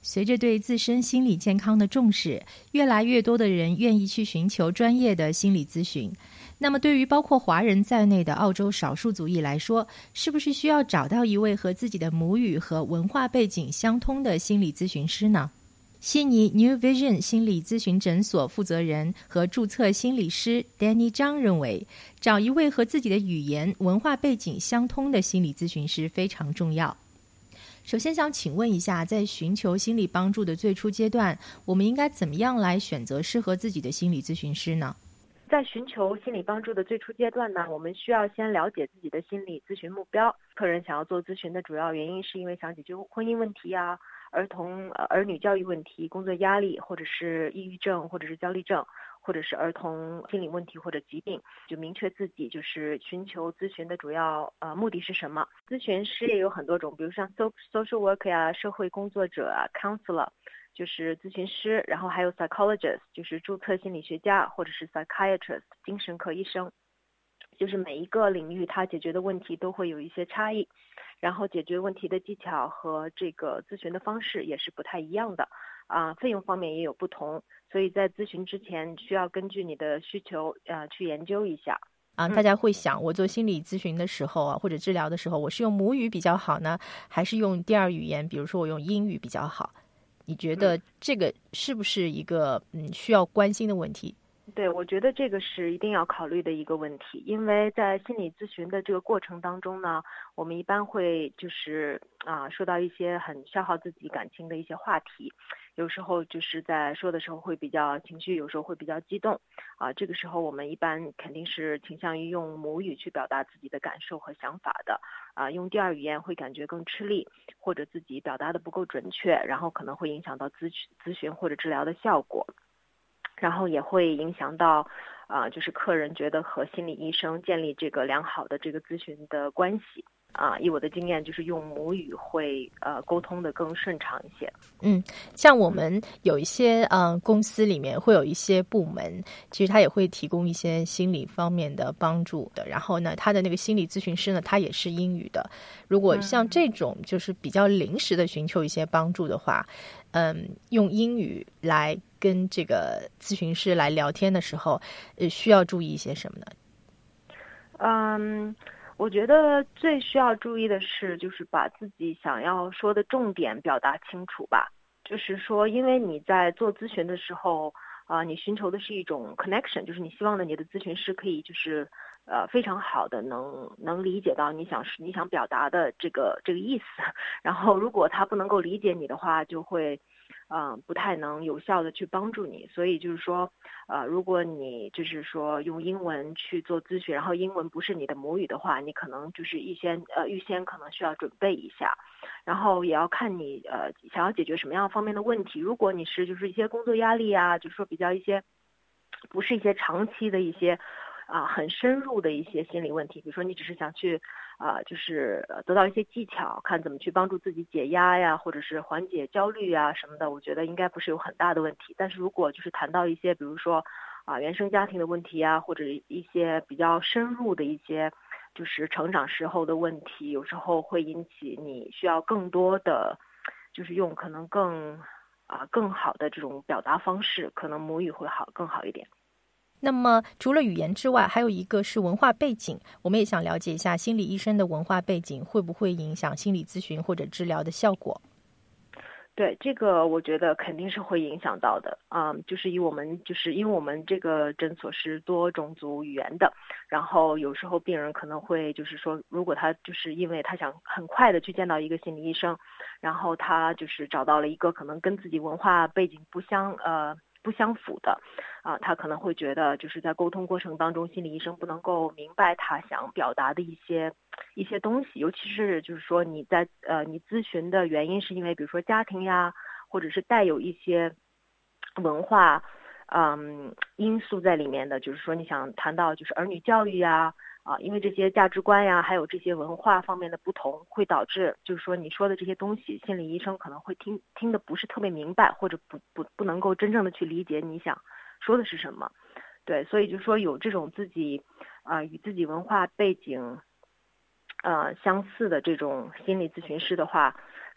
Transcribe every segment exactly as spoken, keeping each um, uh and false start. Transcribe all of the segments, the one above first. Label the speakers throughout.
Speaker 1: 随着对自身心理健康的重视，越来越多的人愿意去寻求专业的心理咨询。那么对于包括华人在内的澳洲少数族裔来说，是不是需要找到一位和自己的母语和文化背景相通的心理咨询师呢？悉尼 New Vision 心理咨询诊所负责人和注册心理师 Danny 张认为，找一位和自己的语言文化背景相通的心理咨询师非常重要。首先想请问一下，在寻求心理帮助的最初阶段，我们应该怎么样来选择适合自己的心理咨询师呢？
Speaker 2: 在寻求心理帮助的最初阶段呢，我们需要先了解自己的心理咨询目标。客人想要做咨询的主要原因是因为想解决婚姻问题啊、儿童、呃、儿女教育问题、工作压力，或者是抑郁症，或者是焦虑症，或者是儿童心理问题或者疾病，就明确自己就是寻求咨询的主要呃目的是什么。咨询师也有很多种，比如像 social worker 啊、社会工作者啊、counselor。就是咨询师，然后还有 psychologist， 就是注册心理学家，或者是 psychiatrist， 精神科医生。就是每一个领域它解决的问题都会有一些差异，然后解决问题的技巧和这个咨询的方式也是不太一样的啊，费用方面也有不同，所以在咨询之前需要根据你的需求呃去研究一下。
Speaker 1: 啊，大家会想，我做心理咨询的时候啊，或者治疗的时候，我是用母语比较好呢，还是用第二语言，比如说我用英语比较好？你觉得这个是不是一个嗯需要关心的问题？
Speaker 2: 对，我觉得这个是一定要考虑的一个问题，因为在心理咨询的这个过程当中呢，我们一般会就是啊说到一些很消耗自己感情的一些话题，有时候就是在说的时候会比较情绪，有时候会比较激动啊，这个时候我们一般肯定是倾向于用母语去表达自己的感受和想法的啊，用第二语言会感觉更吃力，或者自己表达的不够准确，然后可能会影响到咨询咨询或者治疗的效果。然后也会影响到啊、呃，就是客人觉得和心理医生建立这个良好的这个咨询的关系啊、呃。以我的经验，就是用母语会呃沟通的更顺畅一些。
Speaker 1: 嗯，像我们有一些嗯、呃、公司里面会有一些部门，其实他也会提供一些心理方面的帮助的。然后呢，他的那个心理咨询师呢，他也是英语的。如果像这种就是比较临时的寻求一些帮助的话，嗯，用英语来跟这个咨询师来聊天的时候，呃，需要注意一些什么呢？
Speaker 2: 嗯，我觉得最需要注意的是，就是把自己想要说的重点表达清楚吧。就是说，因为你在做咨询的时候，啊、呃，你寻求的是一种 connection， 就是你希望的你的咨询师可以就是呃非常好的能能理解到你想你想表达的这个这个意思。然后，如果他不能够理解你的话，就会嗯、呃，不太能有效的去帮助你。所以就是说，呃，如果你就是说用英文去做咨询，然后英文不是你的母语的话，你可能就是预先呃预先可能需要准备一下，然后也要看你呃想要解决什么样方面的问题。如果你是就是一些工作压力啊，就是说比较一些不是一些长期的一些啊、很深入的一些心理问题，比如说你只是想去啊、呃，就是得到一些技巧，看怎么去帮助自己解压呀，或者是缓解焦虑呀什么的，我觉得应该不是有很大的问题。但是如果就是谈到一些，比如说啊、原生家庭的问题呀，或者一些比较深入的一些就是成长时候的问题，有时候会引起你需要更多的，就是用可能更啊、更好的这种表达方式，可能母语会好更好一点。
Speaker 1: 那么除了语言之外，还有一个是文化背景，我们也想了解一下心理医生的文化背景会不会影响心理咨询或者治疗的效果。
Speaker 2: 对，这个我觉得肯定是会影响到的啊、嗯，就是以我们就是因为我们这个诊所是多种族语言的，然后有时候病人可能会就是说，如果他就是因为他想很快的去见到一个心理医生，然后他就是找到了一个可能跟自己文化背景不相呃不相符的啊、他可能会觉得就是在沟通过程当中，心理医生不能够明白他想表达的一些一些东西，尤其是就是说你在呃你咨询的原因是因为比如说家庭呀，或者是带有一些文化嗯因素在里面的，就是说你想谈到就是儿女教育呀。啊，因为这些价值观呀，还有这些文化方面的不同，会导致就是说你说的这些东西，心理医生可能会听听的不是特别明白，或者不不不能够真正的去理解你想说的是什么。对，所以就是说有这种自己啊、呃、与自己文化背景呃相似的这种心理咨询师的话，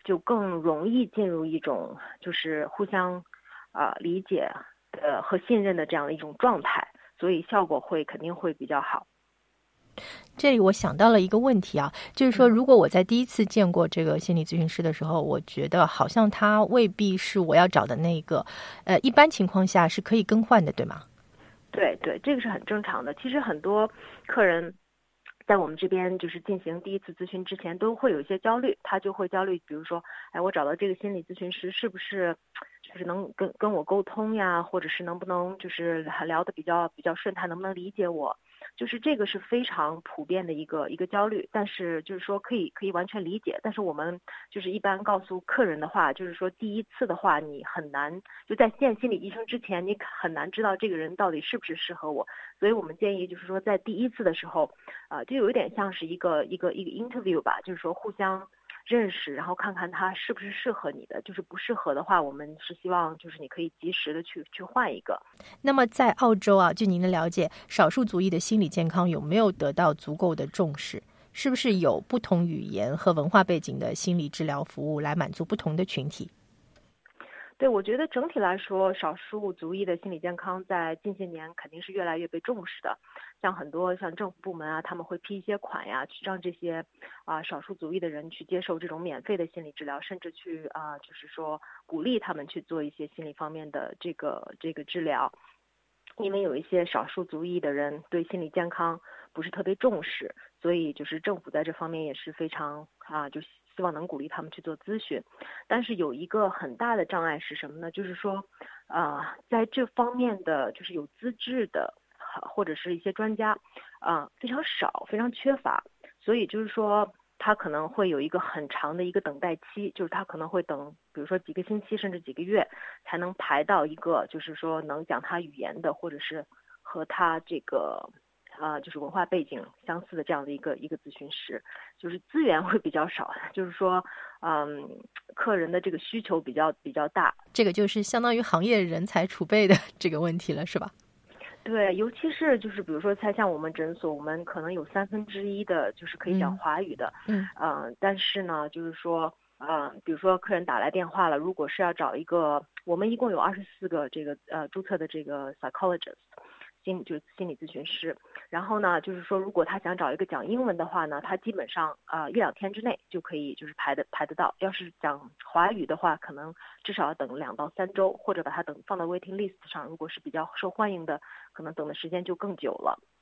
Speaker 2: 就更容易进入一种就是互相啊、呃、理解的和信任的这样的一种状态，所以效果会肯定会比较好。
Speaker 1: 这里我想到了一个问题啊，就是说如果我在第一次见过这个心理咨询师的时候，我觉得好像他未必是我要找的那个，呃，一般情况下是可以更换的，对吗？
Speaker 2: 对对，这个是很正常的。其实很多客人在我们这边就是进行第一次咨询之前都会有一些焦虑，他就会焦虑，比如说，哎，我找到这个心理咨询师是不是就是能跟跟我沟通呀，或者是能不能就是聊得比较比较顺，他能不能理解我？就是这个是非常普遍的一个一个焦虑，但是就是说可以可以完全理解，但是我们就是一般告诉客人的话，就是说第一次的话你很难就在见心理医生之前，你很难知道这个人到底是不是适合我，所以我们建议就是说在第一次的时候，呃，就有一点像是一个一个一个 interview 吧，就是说互相认识，然后看看他是不是适合你的，就是不适合的话，我们是希望就是你可以及时的去去换一个。
Speaker 1: 那么在澳洲啊，据您的了解，少数族裔的心理健康有没有得到足够的重视？是不是有不同语言和文化背景的心理治疗服务来满足不同的群体？
Speaker 2: 对，我觉得整体来说，少数族裔的心理健康在近些年肯定是越来越被重视的。像很多像政府部门啊，他们会批一些款呀，去让这些啊、少数族裔的人去接受这种免费的心理治疗，甚至去啊、就是说鼓励他们去做一些心理方面的这个这个治疗。因为有一些少数族裔的人对心理健康不是特别重视，所以就是政府在这方面也是非常啊，就希望能鼓励他们去做咨询。但是有一个很大的障碍是什么呢？就是说，啊，在这方面的就是有资质的，或者是一些专家，啊，非常少，非常缺乏。所以就是说，他可能会有一个很长的一个等待期，就是他可能会等，比如说几个星期甚至几个月，才能排到一个就是说能讲他语言的，或者是和他这个啊、呃就是文化背景相似的这样的一个一个咨询师，就是资源会比较少，就是说，嗯，客人的这个需求比较比较大。
Speaker 1: 这个就是相当于行业人才储备的这个问题了，是吧？
Speaker 2: 对，尤其是就是比如说，才像我们诊所，我们可能有三分之一的就是可以讲华语的，
Speaker 1: 嗯，
Speaker 2: 呃，但是呢，就是说，呃，比如说客人打来电话了，如果是要找一个，我们一共有二十四个这个呃注册的这个 psychologist。心就是心理咨询师，然后呢，就是说，如果他想找一个讲英文的话呢，他基本上啊、呃、一两天之内就可以就是排的排得到。要是讲华语的话，可能至少要等两到三周，或者把它等放到 waiting list 上。如果是比较受欢迎的，可能等的时间就更久了。